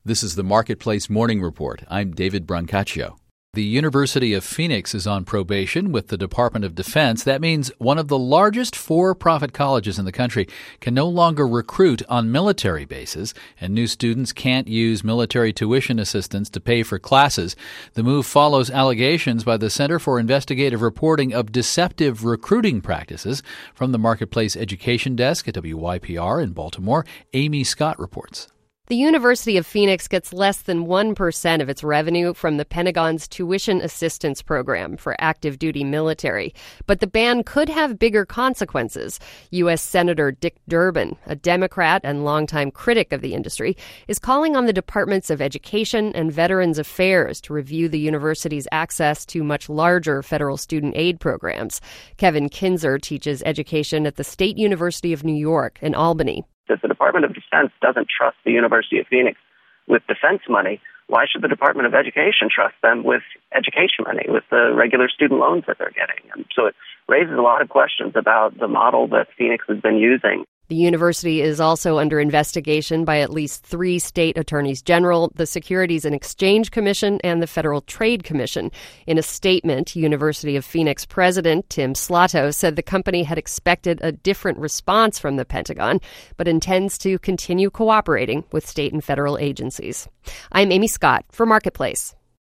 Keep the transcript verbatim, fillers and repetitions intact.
This is the Marketplace Morning Report. I'm David Brancaccio. The University of Phoenix is on probation with the Department of Defense. That means one of the largest for-profit colleges in the country can no longer recruit on military bases, and new students can't use military tuition assistance to pay for classes. The move follows allegations by the Center for Investigative Reporting of deceptive recruiting practices. From the Marketplace Education Desk at W Y P R in Baltimore, Amy Scott reports. The University of Phoenix gets less than one percent of its revenue from the Pentagon's Tuition Assistance Program for active duty military. But the ban could have bigger consequences. U S. Senator Dick Durbin, a Democrat and longtime critic of the industry, is calling on the Departments of Education and Veterans Affairs to review the university's access to much larger federal student aid programs. Kevin Kinzer teaches education at the State University of New York in Albany. If the Department of Defense doesn't trust the University of Phoenix with defense money, why should the Department of Education trust them with education money, with the regular student loans that they're getting? And so it raises a lot of questions about the model that Phoenix has been using. The university is also under investigation by at least three state attorneys general, the Securities and Exchange Commission, and the Federal Trade Commission. In a statement, University of Phoenix President Tim Slato said the company had expected a different response from the Pentagon, but intends to continue cooperating with state and federal agencies. I'm Amy Scott for Marketplace.